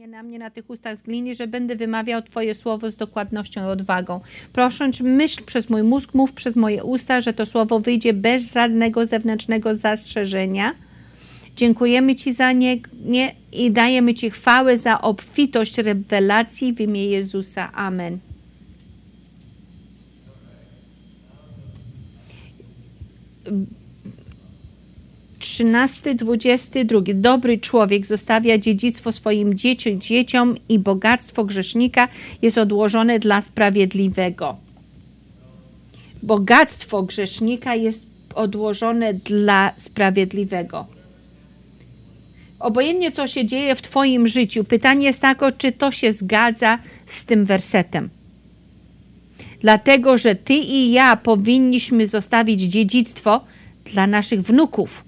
na mnie na tych ustach z gliny, że będę wymawiał Twoje słowo z dokładnością i odwagą. Proszę, myśl przez mój mózg, mów przez moje usta, że to słowo wyjdzie bez żadnego zewnętrznego zastrzeżenia. Dziękujemy Ci za nie i dajemy Ci chwałę za obfitość rewelacji w imię Jezusa. Amen. Trzynasty, 22. Dobry człowiek zostawia dziedzictwo swoim dzieciom i bogactwo grzesznika jest odłożone dla sprawiedliwego. Bogactwo grzesznika jest odłożone dla sprawiedliwego. Obojętnie co się dzieje w Twoim życiu, pytanie jest takie, czy to się zgadza z tym wersetem. Dlatego, że Ty i ja powinniśmy zostawić dziedzictwo dla naszych wnuków.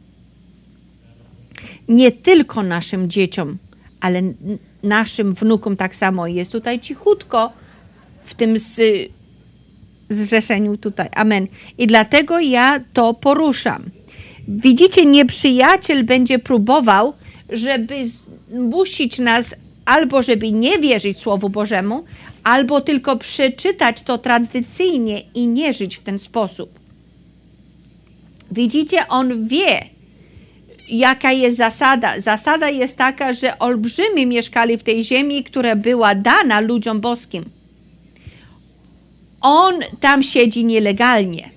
Nie tylko naszym dzieciom, ale naszym wnukom tak samo. Jest tutaj cichutko w tym zrzeszeniu tutaj. Amen. I dlatego ja to poruszam. Widzicie, nieprzyjaciel będzie próbował, żeby zmusić nas albo żeby nie wierzyć Słowu Bożemu, albo tylko przeczytać to tradycyjnie i nie żyć w ten sposób. Widzicie, on wie, jaka jest zasada. Zasada jest taka, że olbrzymi mieszkali w tej ziemi, która była dana ludziom boskim. On tam siedzi nielegalnie.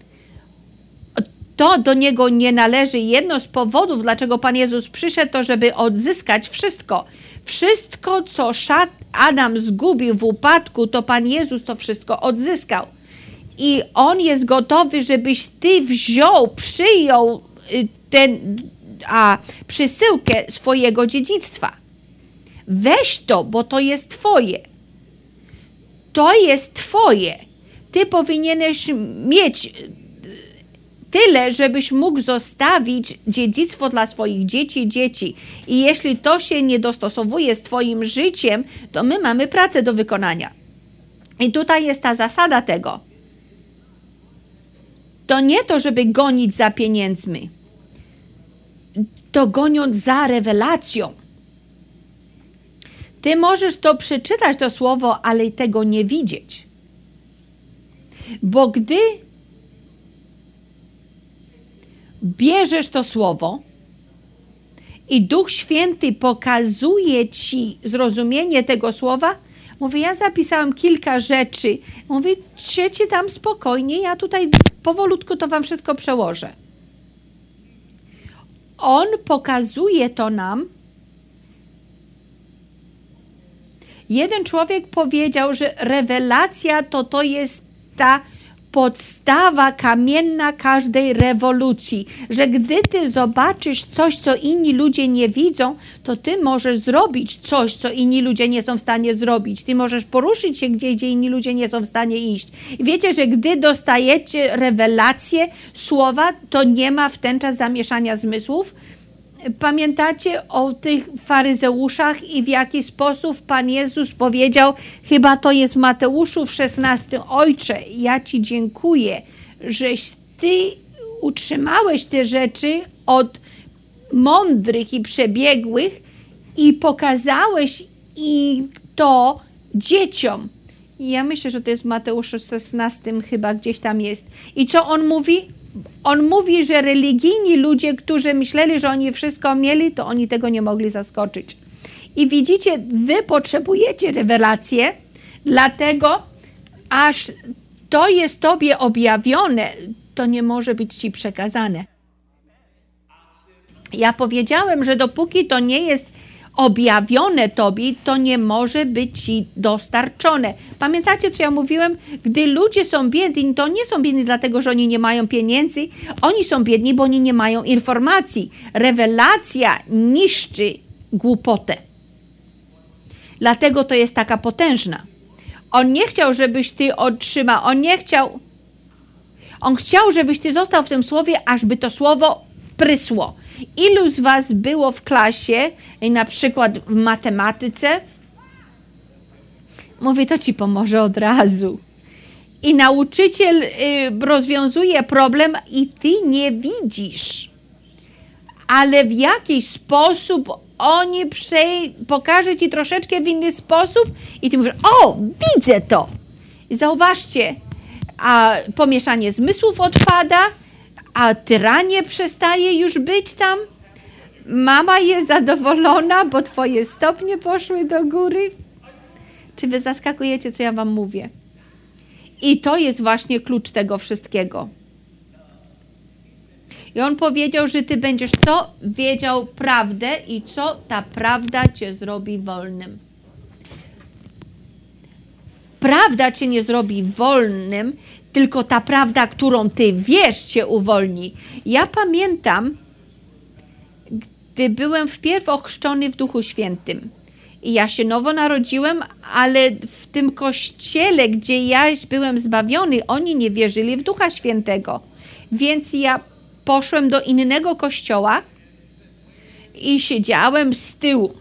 To do niego nie należy. Jedno z powodów, dlaczego Pan Jezus przyszedł, to żeby odzyskać wszystko. Wszystko, co Adam zgubił w upadku, to Pan Jezus to wszystko odzyskał. I On jest gotowy, żebyś Ty przyjął przysyłkę swojego dziedzictwa. Weź to, bo to jest Twoje. To jest Twoje. Ty powinieneś mieć tyle, żebyś mógł zostawić dziedzictwo dla swoich dzieci. I jeśli to się nie dostosowuje z Twoim życiem, to my mamy pracę do wykonania. I tutaj jest ta zasada tego. To nie to, żeby gonić za pieniędzmi. To goniąc za rewelacją. Ty możesz to przeczytać, to słowo, ale tego nie widzieć. Bo gdy bierzesz to słowo i Duch Święty pokazuje Ci zrozumienie tego słowa, mówię, ja zapisałam kilka rzeczy. Mówię, siedźcie tam spokojnie, ja tutaj powolutku to Wam wszystko przełożę. On pokazuje to nam. Jeden człowiek powiedział, że rewelacja to jest ta podstawa kamienna każdej rewolucji, że gdy Ty zobaczysz coś, co inni ludzie nie widzą, to Ty możesz zrobić coś, co inni ludzie nie są w stanie zrobić. Ty możesz poruszyć się gdzie inni ludzie nie są w stanie iść. I wiecie, że gdy dostajecie rewelację słowa, to nie ma w ten czas zamieszania zmysłów. Pamiętacie o tych faryzeuszach i w jaki sposób Pan Jezus powiedział, chyba to jest w Mateuszu w 16, Ojcze, ja Ci dziękuję, żeś Ty utrzymałeś te rzeczy od mądrych i przebiegłych i pokazałeś i to dzieciom. I ja myślę, że to jest w Mateuszu 16 chyba gdzieś tam jest. I co on mówi? On mówi, że religijni ludzie, którzy myśleli, że oni wszystko mieli, to oni tego nie mogli zaskoczyć. I widzicie, wy potrzebujecie rewelację, dlatego aż to jest tobie objawione, to nie może być ci przekazane. Ja powiedziałem, że dopóki to nie jest objawione tobie, to nie może być ci dostarczone. Pamiętacie, co ja mówiłem? Gdy ludzie są biedni, to nie są biedni dlatego, że oni nie mają pieniędzy. Oni są biedni, bo oni nie mają informacji. Rewelacja niszczy głupotę. Dlatego to jest taka potężna. On nie chciał, żebyś ty otrzymał. On chciał, żebyś ty został w tym słowie, aż by to słowo prysło. Ilu z was było w klasie, na przykład w matematyce? Mówię, to ci pomoże od razu. I nauczyciel rozwiązuje problem i ty nie widzisz. Ale w jakiś sposób oni pokażą ci troszeczkę w inny sposób i ty mówisz, o, widzę to. I zauważcie, a pomieszanie zmysłów odpada, a tyranie przestaje już być tam. Mama jest zadowolona, bo twoje stopnie poszły do góry. Czy wy zaskakujecie, co ja wam mówię? I to jest właśnie klucz tego wszystkiego. I on powiedział, że ty będziesz co? Wiedział prawdę i co? Ta prawda cię zrobi wolnym. Prawda cię nie zrobi wolnym, tylko ta prawda, którą ty wiesz, cię uwolni. Ja pamiętam, gdy byłem wpierw ochrzczony w Duchu Świętym. I ja się nowo narodziłem, ale w tym kościele, gdzie ja byłem zbawiony, oni nie wierzyli w Ducha Świętego. Więc ja poszłem do innego kościoła i siedziałem z tyłu.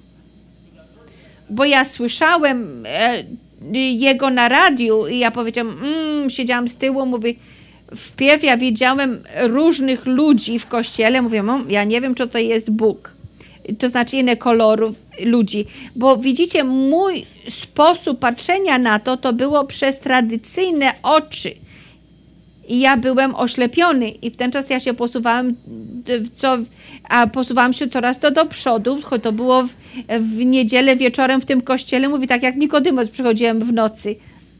Bo ja słyszałem jego na radiu i ja powiedziałam, siedziałam z tyłu, mówię, wpierw ja widziałem różnych ludzi w kościele, mówię, ja nie wiem, czy to jest Bóg. To znaczy inne kolorów ludzi. Bo widzicie, mój sposób patrzenia na to było przez tradycyjne oczy. I ja byłem oślepiony i w ten czas ja się posuwałam się coraz to do przodu, choć to było w niedzielę wieczorem w tym kościele, mówi tak jak Nikodemos, przychodziłem w nocy.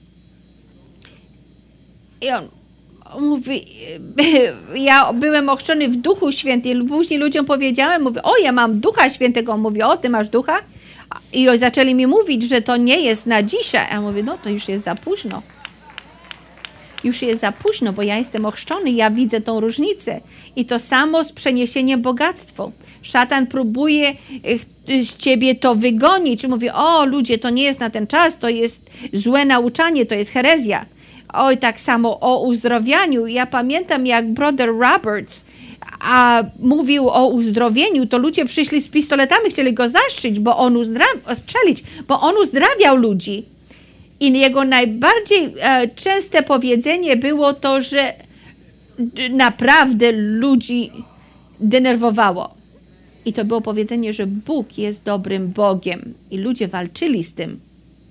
I on mówi, ja byłem ochrzczony w Duchu Świętym, później ludziom powiedziałem, mówię, o, ja mam Ducha Świętego, on mówi, o, ty masz Ducha? I zaczęli mi mówić, że to nie jest na dzisiaj, a ja mówię, no to już jest za późno. Już jest za późno, bo ja jestem ochrzczony, ja widzę tą różnicę. I to samo z przeniesieniem bogactwa. Szatan próbuje z ciebie to wygonić. Mówi, o ludzie, to nie jest na ten czas, to jest złe nauczanie, to jest herezja. Oj, tak samo o uzdrowieniu. Ja pamiętam, jak brother Roberts mówił o uzdrowieniu, to ludzie przyszli z pistoletami, chcieli go zastrzelić, bo on uzdrawiał ludzi. I jego najbardziej częste powiedzenie było to, że naprawdę ludzi denerwowało. I to było powiedzenie, że Bóg jest dobrym Bogiem. I ludzie walczyli z tym.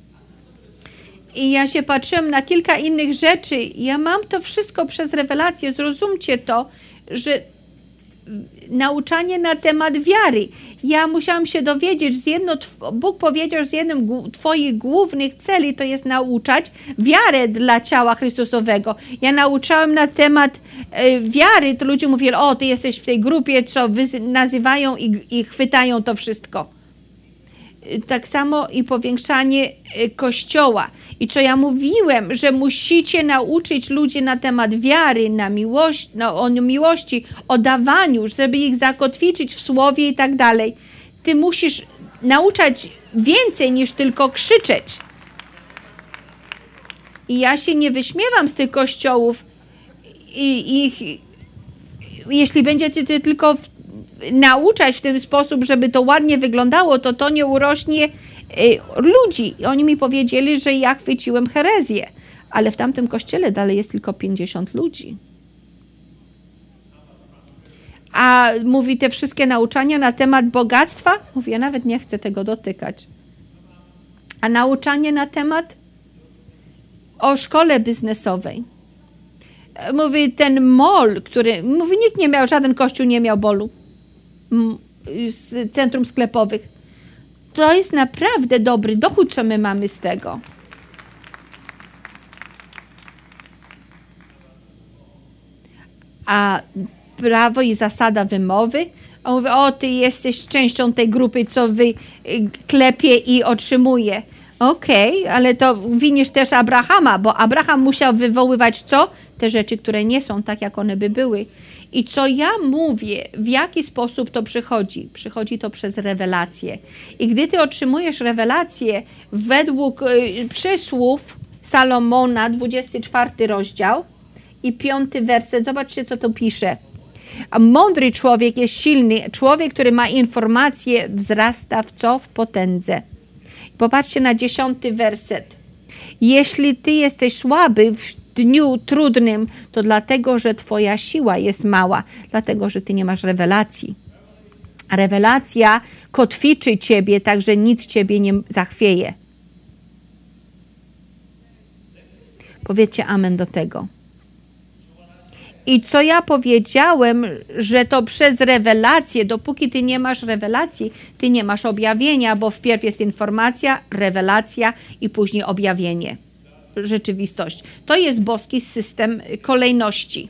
I ja się patrzyłem na kilka innych rzeczy. Ja mam to wszystko przez rewelację. Zrozumcie to, że nauczanie na temat wiary. Ja musiałam się dowiedzieć, Bóg powiedział, że jednym twoich głównych celi to jest nauczać wiarę dla ciała Chrystusowego. Ja nauczałem na temat wiary, to ludzie mówili, o, ty jesteś w tej grupie, co nazywają i chwytają to wszystko. Tak samo i powiększanie Kościoła. I co ja mówiłem, że musicie nauczyć ludzi na temat wiary, o miłości, o dawaniu, żeby ich zakotwiczyć w słowie i tak dalej. Ty musisz nauczać więcej niż tylko krzyczeć. I ja się nie wyśmiewam z tych kościołów jeśli będziecie tylko nauczać w ten sposób, żeby to ładnie wyglądało, to nie urośnie ludzi. I oni mi powiedzieli, że ja chwyciłem herezję. Ale w tamtym kościele dalej jest tylko 50 ludzi. A mówi te wszystkie nauczania na temat bogactwa? Mówi, ja nawet nie chcę tego dotykać. A nauczanie na temat o szkole biznesowej. Mówi, ten mall, mówi, żaden kościół nie miał molu z centrum sklepowych. To jest naprawdę dobry dochód, co my mamy z tego. A prawo i zasada wymowy, on mówi, o, ty jesteś częścią tej grupy, co klepie i otrzymuje. Okej, ale to winisz też Abrahama, bo Abraham musiał wywoływać co? Te rzeczy, które nie są tak, jak one by były. I co ja mówię, w jaki sposób to przychodzi? Przychodzi to przez rewelację. I gdy ty otrzymujesz rewelację według przysłów Salomona, 24 rozdział i 5 werset, zobaczcie, co tu pisze. A mądry człowiek jest silny. Człowiek, który ma informacje, wzrasta w co? W potędze. Popatrzcie na 10 werset. Jeśli ty jesteś słaby w dniu trudnym, to dlatego, że twoja siła jest mała, dlatego, że ty nie masz rewelacji. Rewelacja kotwiczy ciebie, tak że nic ciebie nie zachwieje. Powiedzcie amen do tego. I co ja powiedziałem, że to przez rewelację, dopóki ty nie masz rewelacji, ty nie masz objawienia, bo wpierw jest informacja, rewelacja i później objawienie. Rzeczywistość. To jest boski system kolejności.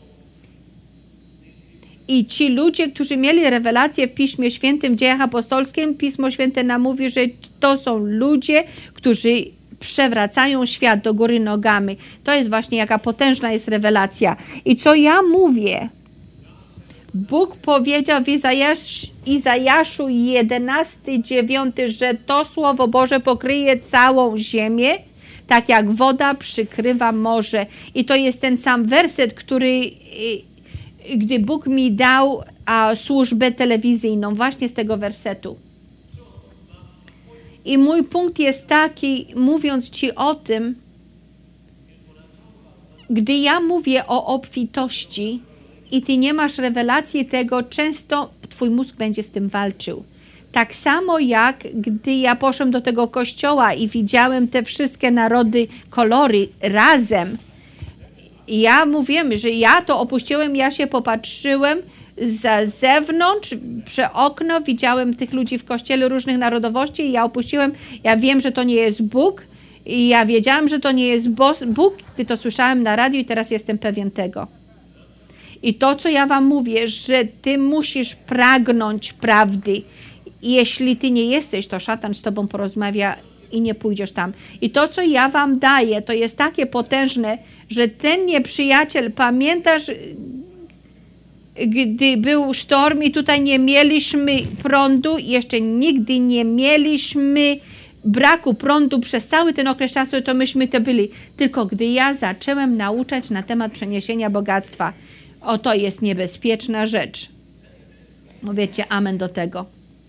I ci ludzie, którzy mieli rewelację w Piśmie Świętym, w Dziejach Apostolskich, Pismo Święte nam mówi, że to są ludzie, którzy przewracają świat do góry nogami. To jest właśnie jaka potężna jest rewelacja. I co ja mówię? Bóg powiedział w Izajaszu 11:9, że to Słowo Boże pokryje całą ziemię, tak jak woda przykrywa morze. I to jest ten sam werset, który, gdy Bóg mi dał służbę telewizyjną, właśnie z tego wersetu. I mój punkt jest taki, mówiąc ci o tym, gdy ja mówię o obfitości i ty nie masz rewelacji tego, często twój mózg będzie z tym walczył. Tak samo jak gdy ja poszłam do tego kościoła i widziałem te wszystkie narody, kolory razem. Ja mówiłem, że ja to opuściłem, ja się popatrzyłem za zewnątrz, przez okno, widziałem tych ludzi w kościele różnych narodowości i ja opuściłem, ja wiem, że to nie jest Bóg i ja wiedziałem, że to nie jest Bóg, gdy to słyszałem na radiu i teraz jestem pewien tego. I to, co ja wam mówię, że ty musisz pragnąć prawdy. Jeśli ty nie jesteś, to szatan z tobą porozmawia i nie pójdziesz tam. I to, co ja wam daję, to jest takie potężne, że ten nieprzyjaciel, pamiętasz, gdy był sztorm i tutaj nie mieliśmy prądu, jeszcze nigdy nie mieliśmy braku prądu przez cały ten okres czasu, to myśmy to byli. Tylko gdy ja zacząłem nauczać na temat przeniesienia bogactwa, to jest niebezpieczna rzecz. Powiedzcie amen do tego.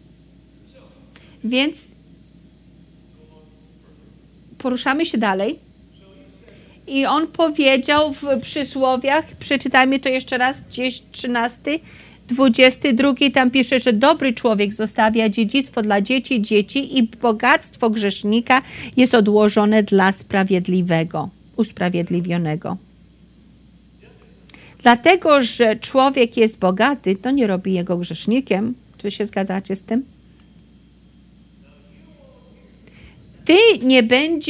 Więc poruszamy się dalej. I on powiedział w przysłowiach, przeczytajmy to jeszcze raz, 13, 22, tam pisze, że dobry człowiek zostawia dziedzictwo dla dzieci i bogactwo grzesznika jest odłożone dla sprawiedliwego, usprawiedliwionego. Dlatego, że człowiek jest bogaty, to nie robi jego grzesznikiem. Czy się zgadzacie z tym? Ty nie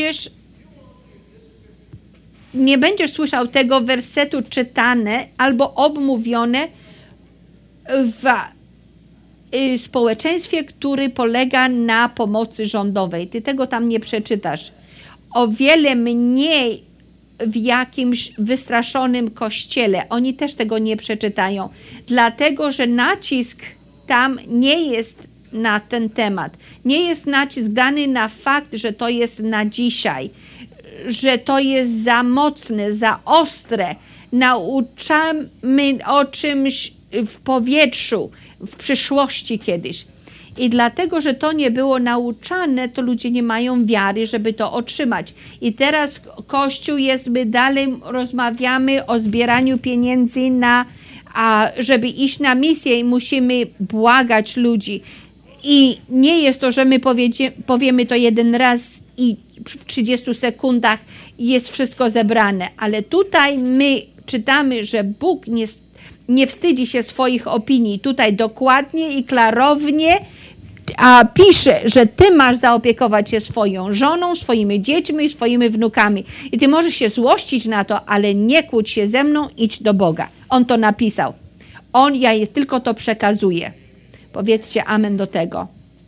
będziesz słyszał tego wersetu czytane albo obmówione w społeczeństwie, który polega na pomocy rządowej. Ty tego tam nie przeczytasz. O wiele mniej w jakimś wystraszonym kościele. Oni też tego nie przeczytają. Dlatego, że nacisk tam nie jest na ten temat. Nie jest nacisk dany na fakt, że to jest na dzisiaj. Że to jest za mocne, za ostre. Nauczamy o czymś w powietrzu, w przyszłości kiedyś. I dlatego, że to nie było nauczane, to ludzie nie mają wiary, żeby to otrzymać. I teraz Kościół jest, my dalej rozmawiamy o zbieraniu pieniędzy żeby iść na misję i musimy błagać ludzi. I nie jest to, że my powiemy to jeden raz i w 30 sekundach jest wszystko zebrane. Ale tutaj my czytamy, że Bóg nie wstydzi się swoich opinii. Tutaj dokładnie i klarownie pisze, że ty masz zaopiekować się swoją żoną, swoimi dziećmi, swoimi wnukami. I ty możesz się złościć na to, ale nie kłóć się ze mną, idź do Boga. On to napisał. Ja tylko to przekazuję. Powiedzcie amen do tego.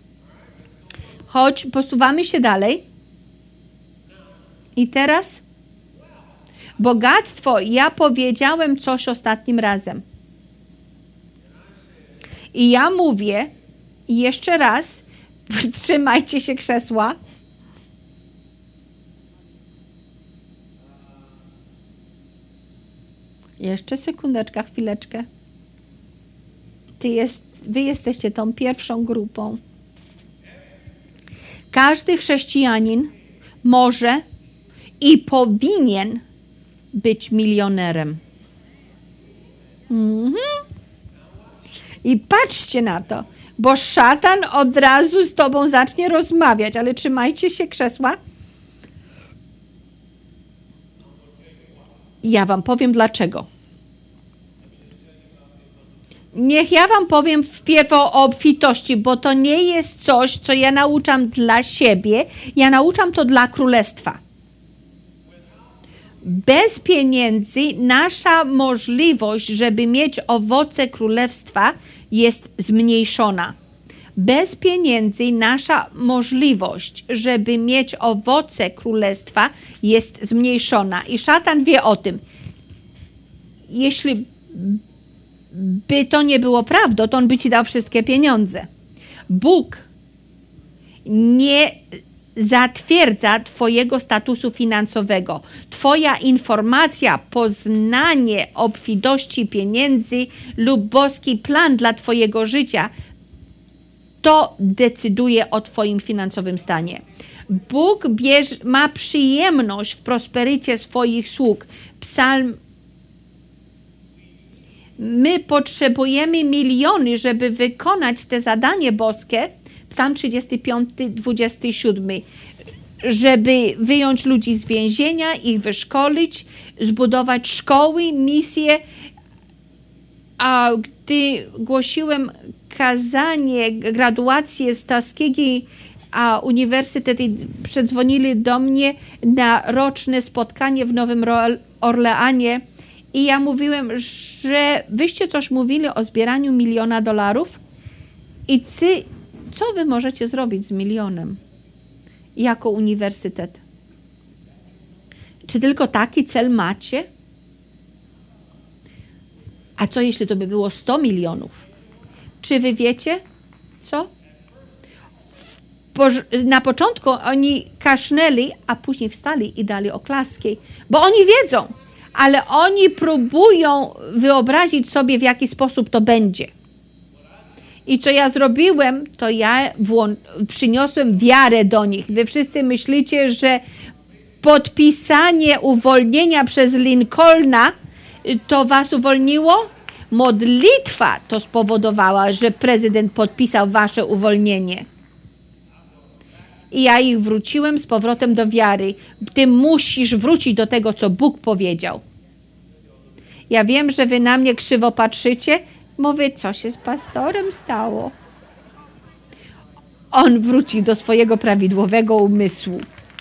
Choć posuwamy się dalej. I teraz bogactwo. Ja powiedziałem coś ostatnim razem. I ja mówię jeszcze raz, trzymajcie się krzesła. Jeszcze sekundeczka, chwileczkę. Wy jesteście tą pierwszą grupą. Każdy chrześcijanin może i powinien być milionerem. I patrzcie na to. bo szatan od razu z tobą zacznie rozmawiać, ale trzymajcie się krzesła. Ja wam powiem dlaczego. Niech ja wam powiem wpierw o obfitości, bo to nie jest coś, co ja nauczam dla siebie, ja nauczam to dla królestwa. Bez pieniędzy nasza możliwość, żeby mieć owoce królestwa, jest zmniejszona. Bez pieniędzy nasza możliwość, żeby mieć owoce królestwa, jest zmniejszona. I szatan wie o tym. Jeśli by to nie było prawdą, to on by ci dał wszystkie pieniądze. Bóg nie zatwierdza twojego statusu finansowego. Twoja informacja, poznanie obfitości pieniędzy lub boski plan dla twojego życia, to decyduje o twoim finansowym stanie. Bóg ma przyjemność w prosperycie swoich sług. My potrzebujemy miliony, żeby wykonać te zadanie boskie. Psalm 35, 27. Żeby wyjąć ludzi z więzienia, ich wyszkolić, zbudować szkoły, misje. A gdy głosiłem kazanie, graduację z Tuskegee Uniwersytetu, przedzwonili do mnie na roczne spotkanie w Nowym Orleanie i ja mówiłem, że wyście coś mówili o zbieraniu $1 000 000 i co wy możecie zrobić z milionem jako uniwersytet? Czy tylko taki cel macie? A co jeśli to by było 100 milionów? Czy wy wiecie co? Na początku oni kasznęli, a później wstali i dali oklaski, bo oni wiedzą, ale oni próbują wyobrazić sobie, w jaki sposób to będzie. I co ja zrobiłem, to ja przyniosłem wiarę do nich. Wy wszyscy myślicie, że podpisanie uwolnienia przez Lincolna to was uwolniło? Modlitwa to spowodowała, że prezydent podpisał wasze uwolnienie. I ja ich wróciłem z powrotem do wiary. Ty musisz wrócić do tego, co Bóg powiedział. Ja wiem, że wy na mnie krzywo patrzycie. Mówię, co się z pastorem stało? On wróci do swojego prawidłowego umysłu.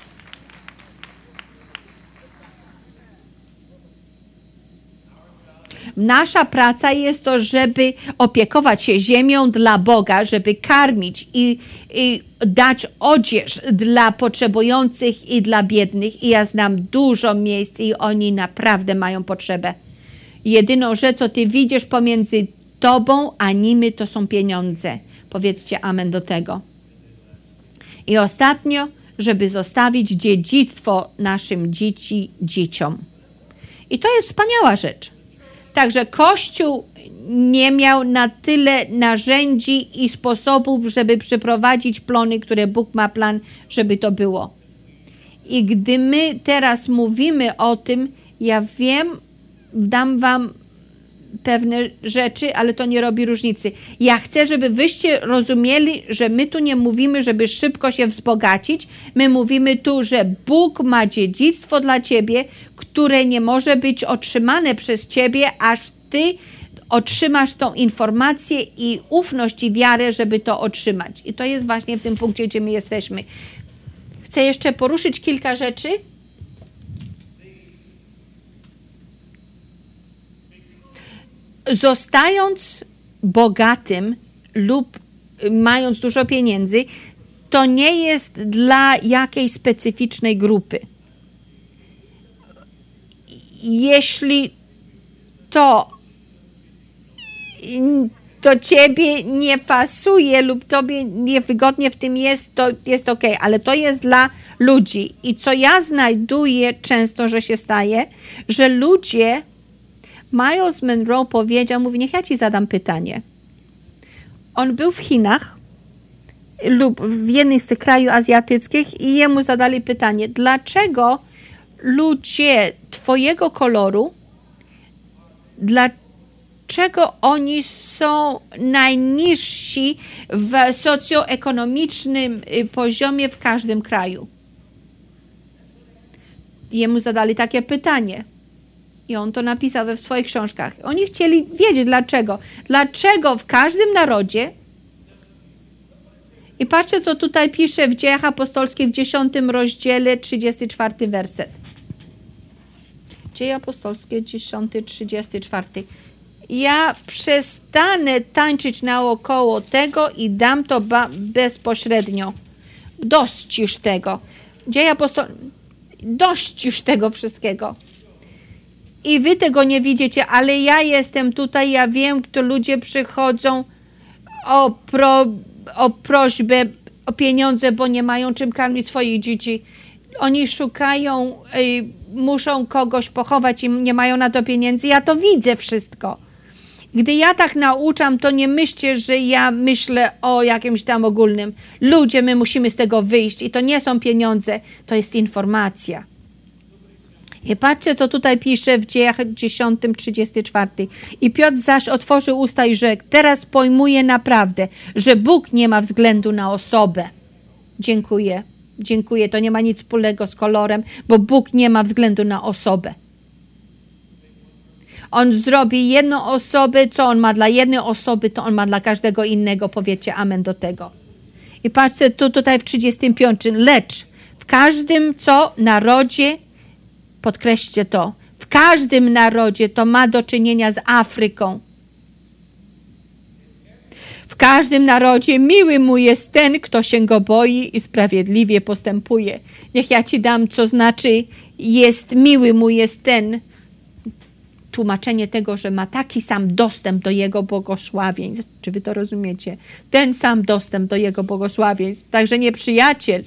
Nasza praca jest to, żeby opiekować się ziemią dla Boga, żeby karmić i dać odzież dla potrzebujących i dla biednych. I ja znam dużo miejsc i oni naprawdę mają potrzebę. Jedyną rzecz, co ty widzisz pomiędzy tobą a nimi, to są pieniądze. Powiedzcie amen do tego. I ostatnio, żeby zostawić dziedzictwo naszym dzieciom. I to jest wspaniała rzecz. Także Kościół nie miał na tyle narzędzi i sposobów, żeby przyprowadzić plony, które Bóg ma plan, żeby to było. I gdy my teraz mówimy o tym, ja wiem, dam wam pewne rzeczy, ale to nie robi różnicy. Ja chcę, żeby wyście rozumieli, że my tu nie mówimy, żeby szybko się wzbogacić. My mówimy tu, że Bóg ma dziedzictwo dla ciebie, które nie może być otrzymane przez ciebie, aż ty otrzymasz tą informację i ufność i wiarę, żeby to otrzymać. I to jest właśnie w tym punkcie, gdzie my jesteśmy. Chcę jeszcze poruszyć kilka rzeczy. Zostając bogatym lub mając dużo pieniędzy, to nie jest dla jakiejś specyficznej grupy. Jeśli to do ciebie nie pasuje lub tobie niewygodnie w tym jest, to jest okej, ale to jest dla ludzi. I co ja znajduję często, że się staje, że ludzie... Miles Monroe powiedział, mówi, niech ja ci zadam pytanie. On był w Chinach lub w jednym z tych krajów azjatyckich i jemu zadali pytanie, dlaczego ludzie twojego koloru, dlaczego oni są najniżsi w socjoekonomicznym poziomie w każdym kraju. Jemu zadali takie pytanie. I on to napisał we swoich książkach. Oni chcieli wiedzieć dlaczego. Dlaczego w każdym narodzie. I patrzcie, co tutaj pisze w Dziejach Apostolskich w 10 rozdziale, 34 werset. Dzieje Apostolskie, 10, 34. Ja przestanę tańczyć naokoło tego i dam to bezpośrednio. Dość już tego. Dzieje Apostolskie. Dość już tego wszystkiego. I wy tego nie widzicie, ale ja jestem tutaj, ja wiem, kto ludzie przychodzą o prośbę, o pieniądze, bo nie mają czym karmić swoich dzieci. Oni szukają, muszą kogoś pochować i nie mają na to pieniędzy. Ja to widzę wszystko. Gdy ja tak nauczam, to nie myślcie, że ja myślę o jakimś tam ogólnym. Ludzie, my musimy z tego wyjść i to nie są pieniądze, to jest informacja. I patrzcie, co tutaj pisze w Dziejach 10, 34. I Piotr zaś otworzył usta i rzekł, teraz pojmuję naprawdę, że Bóg nie ma względu na osobę. Dziękuję, dziękuję. To nie ma nic wspólnego z kolorem, bo Bóg nie ma względu na osobę. On zrobi jedną osobę, co on ma dla jednej osoby, to on ma dla każdego innego. Powiecie amen do tego. I patrzcie, tutaj w 35. Lecz w każdym, narodzie, podkreślcie to, w każdym narodzie to ma do czynienia z Afryką. W każdym narodzie miły mu jest ten, kto się go boi i sprawiedliwie postępuje. Niech ja ci dam, co znaczy miły mu jest ten. Tłumaczenie tego, że ma taki sam dostęp do jego błogosławieństw. Czy wy to rozumiecie? Ten sam dostęp do jego błogosławieństw. Także nieprzyjaciel.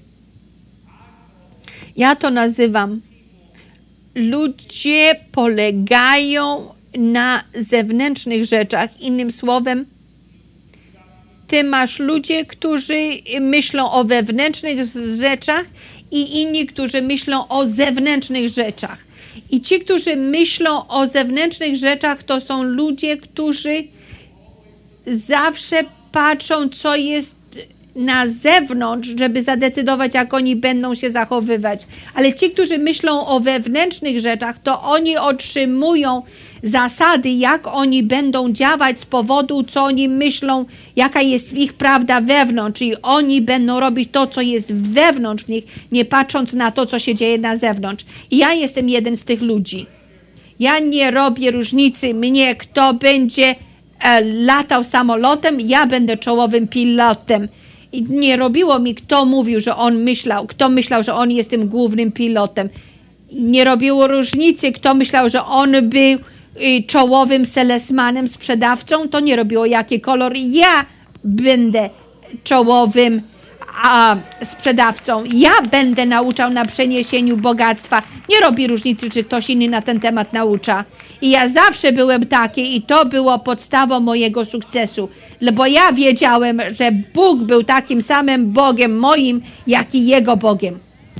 Ja to nazywam. Ludzie polegają na zewnętrznych rzeczach. Innym słowem, ty masz ludzie, którzy myślą o wewnętrznych rzeczach i inni, którzy myślą o zewnętrznych rzeczach. I ci, którzy myślą o zewnętrznych rzeczach, to są ludzie, którzy zawsze patrzą, co jest na zewnątrz, żeby zadecydować, jak oni będą się zachowywać. Ale ci, którzy myślą o wewnętrznych rzeczach, to oni otrzymują zasady, jak oni będą działać z powodu, co oni myślą, jaka jest ich prawda wewnątrz. I oni będą robić to, co jest wewnątrz w nich, nie patrząc na to, co się dzieje na zewnątrz. I ja jestem jeden z tych ludzi. Ja nie robię różnicy mnie, kto będzie latał samolotem, ja będę czołowym pilotem. I nie robiło mi, kto mówił, że on myślał, kto myślał, że on jest tym głównym pilotem. Nie robiło różnicy, kto myślał, że on był czołowym salesmanem, sprzedawcą. To nie robiło jaki kolor. Ja będę czołowym sprzedawcą. Ja będę nauczał na przeniesieniu bogactwa. Nie robi różnicy, czy ktoś inny na ten temat naucza. I ja zawsze byłem taki i to było podstawą mojego sukcesu. Bo ja wiedziałem, że Bóg był takim samym Bogiem moim, jak i Jego Bogiem.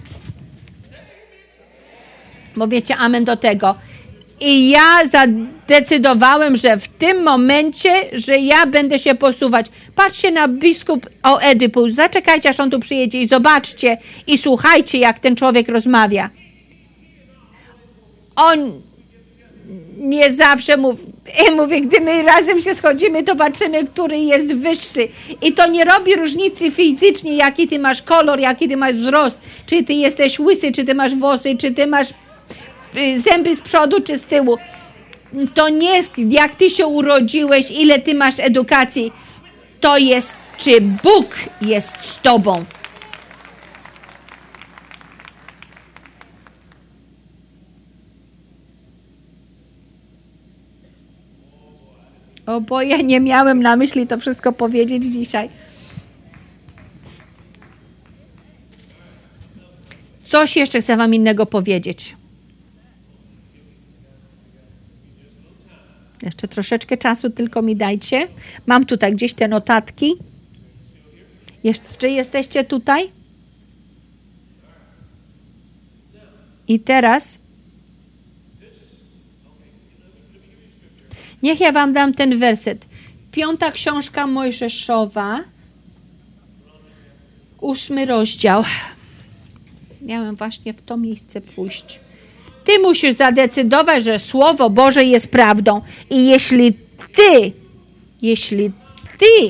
Bo wiecie, amen do tego. I ja zadecydowałem, że w tym momencie, że ja będę się posuwać. Patrzcie na biskup Oedypus. Zaczekajcie, aż on tu przyjedzie i zobaczcie i słuchajcie, jak ten człowiek rozmawia. On nie zawsze mówi, gdy my razem się schodzimy, to patrzymy, który jest wyższy. I to nie robi różnicy fizycznie, jaki ty masz kolor, jaki ty masz wzrost. Czy ty jesteś łysy, czy ty masz włosy, czy ty masz zęby z przodu czy z tyłu. To nie jest, jak ty się urodziłeś, ile ty masz edukacji. To jest, czy Bóg jest z tobą. O, bo ja nie miałem na myśli to wszystko powiedzieć dzisiaj. Coś jeszcze chcę wam innego powiedzieć. Jeszcze troszeczkę czasu tylko mi dajcie. Mam tutaj gdzieś te notatki. Jeszcze jesteście tutaj? I teraz Niech ja wam dam ten werset. 5. książka Mojżeszowa, 8 rozdział. Miałem właśnie w to miejsce pójść. Ty musisz zadecydować, że Słowo Boże jest prawdą. I jeśli ty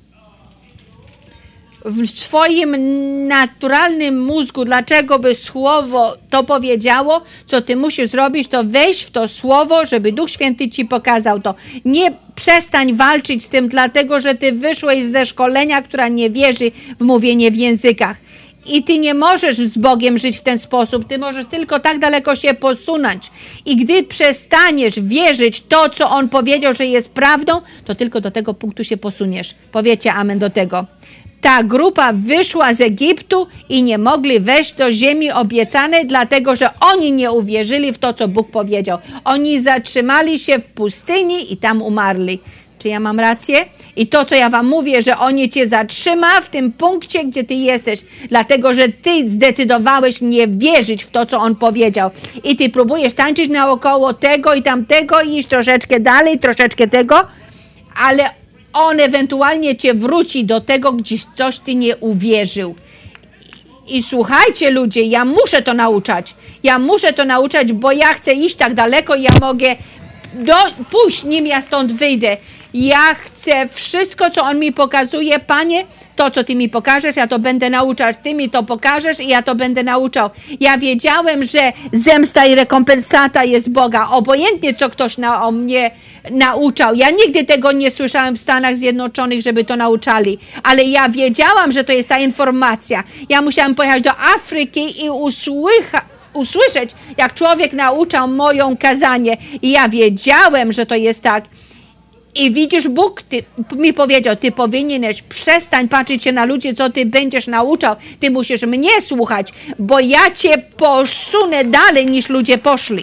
w swoim naturalnym mózgu, dlaczego by Słowo to powiedziało, co ty musisz zrobić, to wejść w to Słowo, żeby Duch Święty ci pokazał to. Nie przestań walczyć z tym, dlatego że ty wyszłeś ze szkolenia, która nie wierzy w mówienie w językach. I ty nie możesz z Bogiem żyć w ten sposób. Ty możesz tylko tak daleko się posunąć. I gdy przestaniesz wierzyć to, co On powiedział, że jest prawdą, to tylko do tego punktu się posuniesz. Powiecie amen do tego. Ta grupa wyszła z Egiptu i nie mogli wejść do ziemi obiecanej, dlatego że oni nie uwierzyli w to, co Bóg powiedział. Oni zatrzymali się w pustyni i tam umarli. Czy ja mam rację? I to, co ja wam mówię, że oni cię zatrzyma w tym punkcie, gdzie ty jesteś, dlatego że ty zdecydowałeś nie wierzyć w to, co on powiedział. I ty próbujesz tańczyć naokoło tego i tamtego i iść troszeczkę dalej, troszeczkę tego, ale on ewentualnie cię wróci do tego, gdzie coś ty nie uwierzył. I słuchajcie ludzie, ja muszę to nauczać. Ja muszę to nauczać, bo ja chcę iść tak daleko i ja mogę pójść, nim ja stąd wyjdę. Ja chcę wszystko, co On mi pokazuje, Panie, to, co Ty mi pokażesz, ja to będę nauczać. Ty mi to pokażesz i ja to będę nauczał. Ja wiedziałem, że zemsta i rekompensata jest Boga. Obojętnie, co ktoś o mnie nauczał. Ja nigdy tego nie słyszałem w Stanach Zjednoczonych, żeby to nauczali. Ale ja wiedziałam, że to jest ta informacja. Ja musiałam pojechać do Afryki i usłyszeć, jak człowiek nauczał moją kazanie. I ja wiedziałem, że to jest tak. I widzisz, Bóg mi powiedział, ty powinieneś przestań patrzeć się na ludzi, co ty będziesz nauczał. Ty musisz mnie słuchać, bo ja cię posunę dalej, niż ludzie poszli.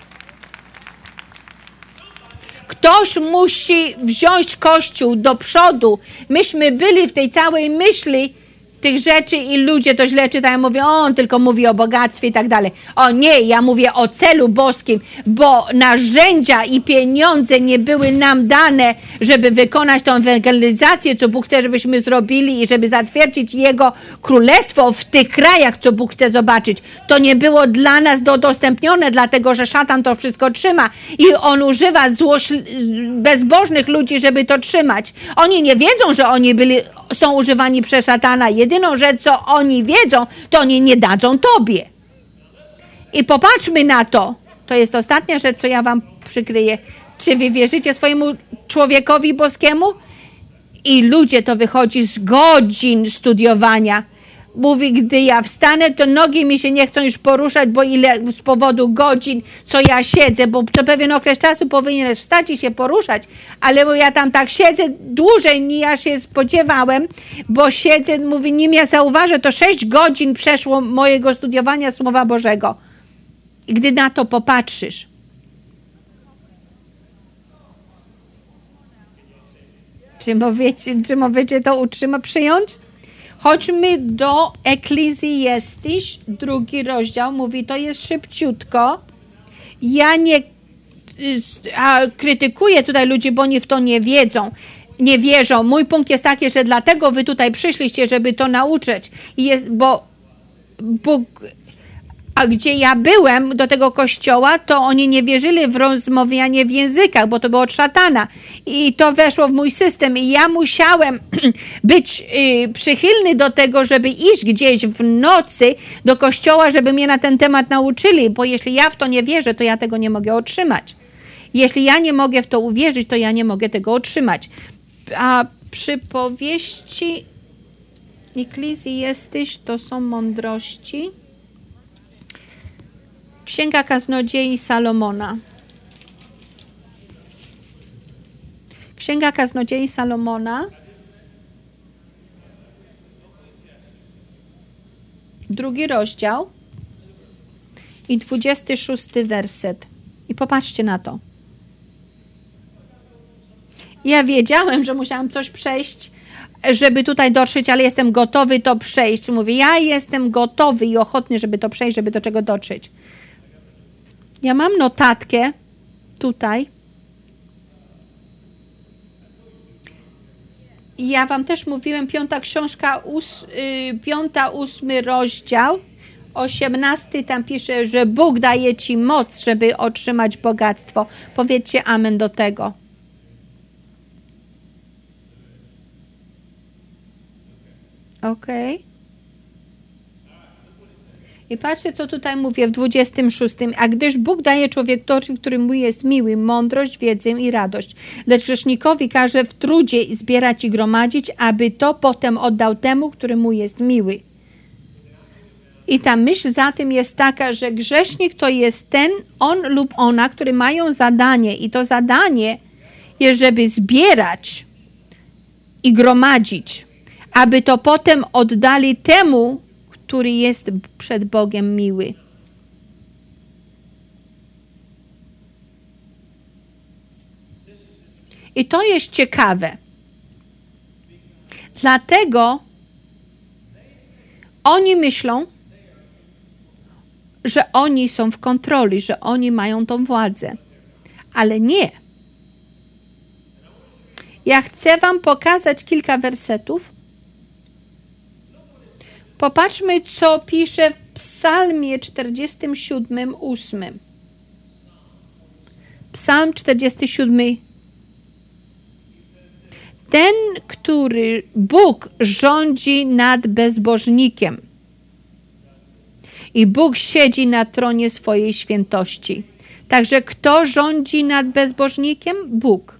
Ktoś musi wziąć Kościół do przodu. Myśmy byli w tej całej myśli tych rzeczy i ludzie to źle czytają, mówią, on tylko mówi o bogactwie i tak dalej. O nie, ja mówię o celu boskim, bo narzędzia i pieniądze nie były nam dane, żeby wykonać tą ewangelizację, co Bóg chce, żebyśmy zrobili i żeby zatwierdzić Jego królestwo w tych krajach, co Bóg chce zobaczyć. To nie było dla nas udostępnione, dlatego że szatan to wszystko trzyma i on używa bezbożnych ludzi, żeby to trzymać. Oni nie wiedzą, że oni są używani przez szatana. Jedyną rzecz, co oni wiedzą, to oni nie dadzą tobie. I popatrzmy na to. To jest ostatnia rzecz, co ja wam przykryję. Czy wy wierzycie swojemu człowiekowi boskiemu? I ludzie, to wychodzi z godzin studiowania. Mówi, gdy ja wstanę, to nogi mi się nie chcą już poruszać, bo ile z powodu godzin, co ja siedzę, bo co pewien okres czasu powinieneś wstać i się poruszać, ale bo ja tam tak siedzę dłużej, niż ja się spodziewałem, bo siedzę, mówi, nim ja zauważę, to 6 godzin przeszło mojego studiowania Słowa Bożego. I gdy na to popatrzysz, czy możecie to przyjąć? Chodźmy do Eklezjastes, 2 rozdział, mówi, to jest szybciutko. Ja nie krytykuję tutaj ludzi, bo oni w to nie wierzą. Mój punkt jest taki, że dlatego wy tutaj przyszliście, żeby to nauczyć. Bo Bóg, a gdzie ja byłem, do tego kościoła, to oni nie wierzyli w rozmawianie w językach, bo to było od szatana. I to weszło w mój system. I ja musiałem być przychylny do tego, żeby iść gdzieś w nocy do kościoła, żeby mnie na ten temat nauczyli. Bo jeśli ja w to nie wierzę, to ja tego nie mogę otrzymać. Jeśli ja nie mogę w to uwierzyć, to ja nie mogę tego otrzymać. A przypowieści Eklezjastes to są mądrości. Księga Kaznodziei Salomona. Księga Kaznodziei Salomona. 2 rozdział i 26 werset. I popatrzcie na to. Ja wiedziałem, że musiałam coś przejść, żeby tutaj dotrzeć, ale jestem gotowy to przejść. Mówię, ja jestem gotowy i ochotny, żeby to przejść, żeby do czego dotrzeć. Ja mam notatkę tutaj. Ja wam też mówiłem, 5 książka, 8 rozdział, 18, tam pisze, że Bóg daje ci moc, żeby otrzymać bogactwo. Powiedzcie amen do tego. Okej. I patrzcie, co tutaj mówię w 26. A gdyż Bóg daje człowiekowi, który mu jest miły, mądrość, wiedzę i radość. Lecz grzesznikowi każe w trudzie zbierać i gromadzić, aby to potem oddał temu, który mu jest miły. I ta myśl za tym jest taka, że grzesznik to jest ten, on lub ona, który mają zadanie. I to zadanie jest, żeby zbierać i gromadzić, aby to potem oddali temu, który jest przed Bogiem miły. I to jest ciekawe. Dlatego oni myślą, że oni są w kontroli, że oni mają tą władzę. Ale nie. Ja chcę wam pokazać kilka wersetów. Popatrzmy, co pisze w Psalmie 47, 8. Psalm 47. Ten, który Bóg rządzi nad bezbożnikiem. I Bóg siedzi na tronie swojej świętości. Także kto rządzi nad bezbożnikiem? Bóg.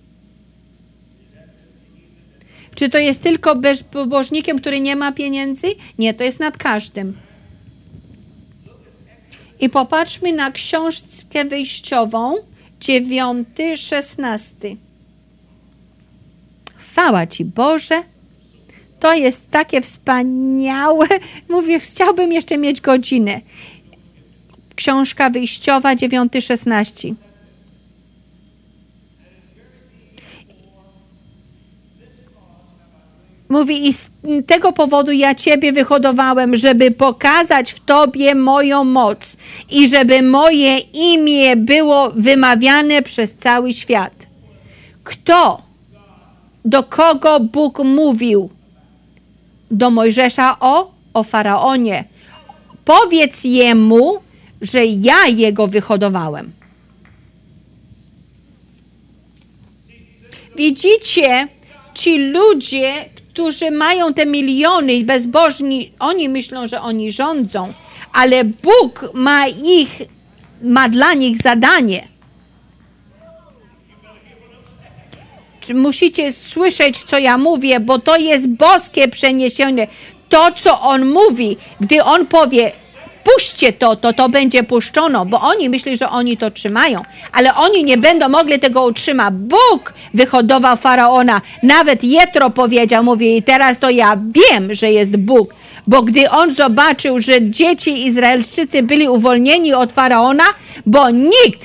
Czy to jest tylko bezbożnikiem, który nie ma pieniędzy? Nie, to jest nad każdym. I popatrzmy na książkę wyjściową, 9, 16. Chwała Ci, Boże. To jest takie wspaniałe. Mówię, chciałbym jeszcze mieć godzinę. Książka wyjściowa, 9, 16. Mówi, i z tego powodu ja Ciebie wyhodowałem, żeby pokazać w Tobie moją moc i żeby moje imię było wymawiane przez cały świat. Kto? Do kogo Bóg mówił? Do Mojżesza o Faraonie. Powiedz jemu, że ja jego wyhodowałem. Widzicie, ci ludzie, którzy mają te miliony bezbożni, oni myślą, że oni rządzą, ale Bóg ma dla nich zadanie. Musicie słyszeć, co ja mówię, bo to jest boskie przeniesione. To, co On mówi, gdy On powie, puśćcie to będzie puszczono, bo oni myślą, że oni to trzymają, ale oni nie będą mogli tego utrzymać. Bóg wyhodował Faraona. Nawet Jetro powiedział, mówi, i teraz to ja wiem, że jest Bóg, bo gdy on zobaczył, że dzieci Izraelczycy byli uwolnieni od Faraona, bo nikt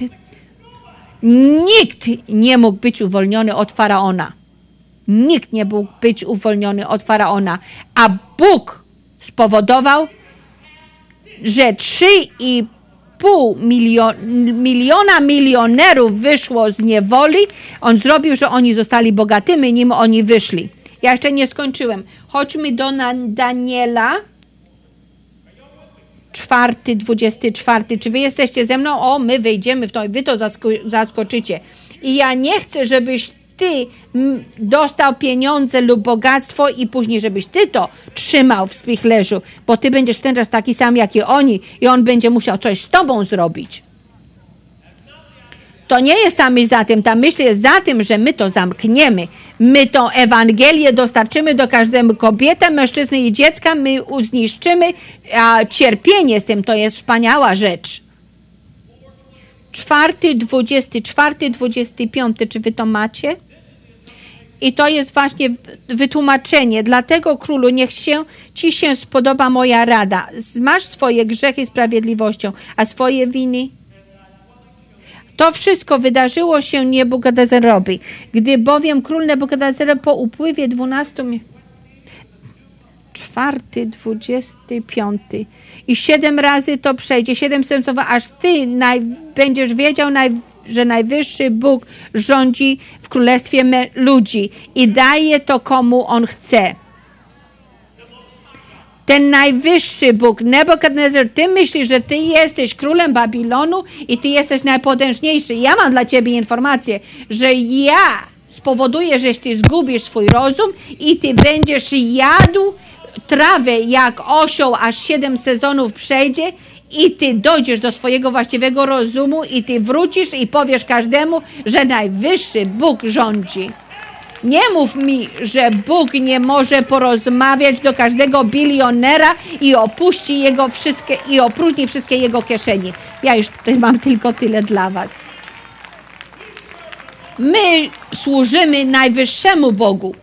nie mógł być uwolniony od Faraona. Nikt nie mógł być uwolniony od Faraona, a Bóg spowodował, że 3,5 miliona milionerów wyszło z niewoli. On zrobił, że oni zostali bogatymi, nim oni wyszli. Ja jeszcze nie skończyłem. Chodźmy do Daniela 4:24. Czy wy jesteście ze mną? O, my wejdziemy w to i wy to zaskoczycie. I ja nie chcę, żebyś ty dostał pieniądze lub bogactwo i później, żebyś ty to trzymał w spichlerzu, bo ty będziesz w ten czas taki sam, jak i oni i on będzie musiał coś z tobą zrobić. To nie jest ta myśl za tym. Ta myśl jest za tym, że my to zamkniemy. My tą Ewangelię dostarczymy do każdego kobiety, mężczyzny i dziecka. My zniszczymy cierpienie z tym. To jest wspaniała rzecz. 4:24, 25. Czy wy to macie? I to jest właśnie wytłumaczenie. Dlatego, królu, niech ci się spodoba moja rada. Zmasz swoje grzechy sprawiedliwością, a swoje winy. To wszystko wydarzyło się Nebukadnezarowi. Gdy bowiem król Nebukadnezar po upływie 12 4:25 i 7 razy to przejdzie, 7 słowa, aż ty będziesz wiedział że najwyższy Bóg rządzi w królestwie ludzi i daje to, komu On chce. Ten najwyższy Bóg, Nebukadnezar, ty myślisz, że ty jesteś królem Babilonu i ty jesteś najpotężniejszy. Ja mam dla ciebie informację, że ja spowoduję, że ty zgubisz swój rozum i ty będziesz jadł trawę jak osioł, aż 7 sezonów przejdzie i ty dojdziesz do swojego właściwego rozumu i ty wrócisz i powiesz każdemu, że najwyższy Bóg rządzi. Nie mów mi, że Bóg nie może porozmawiać do każdego bilionera i opuści jego wszystkie i opróżni wszystkie jego kieszeni. Ja już tutaj mam tylko tyle dla was. My służymy najwyższemu Bogu.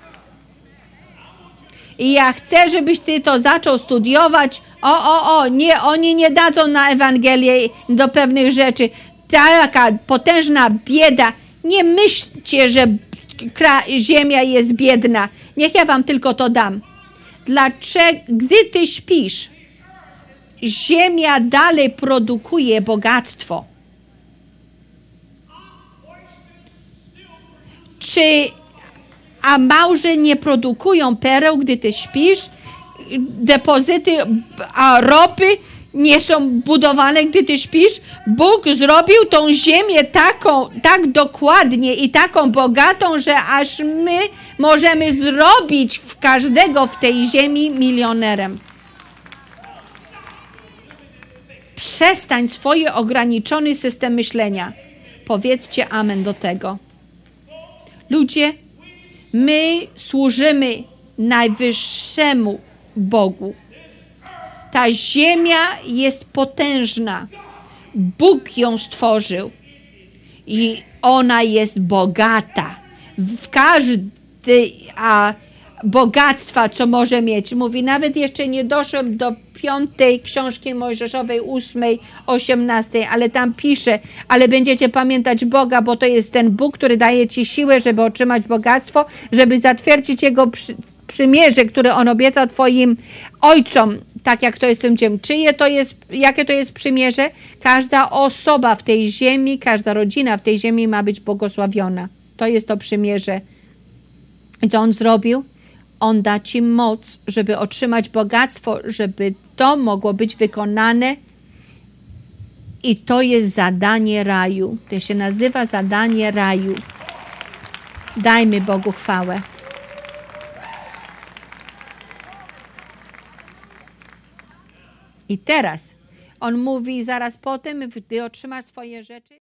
I ja chcę, żebyś ty to zaczął studiować. Nie, oni nie dadzą na Ewangelię do pewnych rzeczy. Taka potężna bieda. Nie myślcie, że ziemia jest biedna. Niech ja wam tylko to dam. Dlaczego, gdy ty śpisz, ziemia dalej produkuje bogactwo? A małże nie produkują pereł, gdy ty śpisz? Depozyty ropy nie są budowane, gdy ty śpisz? Bóg zrobił tą ziemię tak dokładnie i taką bogatą, że aż my możemy zrobić każdego w tej ziemi milionerem. Przestań swój ograniczony system myślenia. Powiedzcie amen do tego. Ludzie, my służymy najwyższemu Bogu. Ta ziemia jest potężna. Bóg ją stworzył i ona jest bogata. W każdy bogactwa, co może mieć. Mówi, nawet jeszcze nie doszłem do 5 książki Mojżeszowej, 8, 18, ale tam pisze, ale będziecie pamiętać Boga, bo to jest ten Bóg, który daje ci siłę, żeby otrzymać bogactwo, żeby zatwierdzić Jego przymierze, które On obiecał twoim ojcom, tak jak to jest w tym dziełem. Jakie to jest przymierze? Każda osoba w tej ziemi, każda rodzina w tej ziemi ma być błogosławiona. To jest to przymierze. I co On zrobił? On da ci moc, żeby otrzymać bogactwo, żeby to mogło być wykonane. I to jest zadanie raju. To się nazywa zadanie raju. Dajmy Bogu chwałę. I teraz On mówi zaraz potem, gdy otrzymasz swoje rzeczy.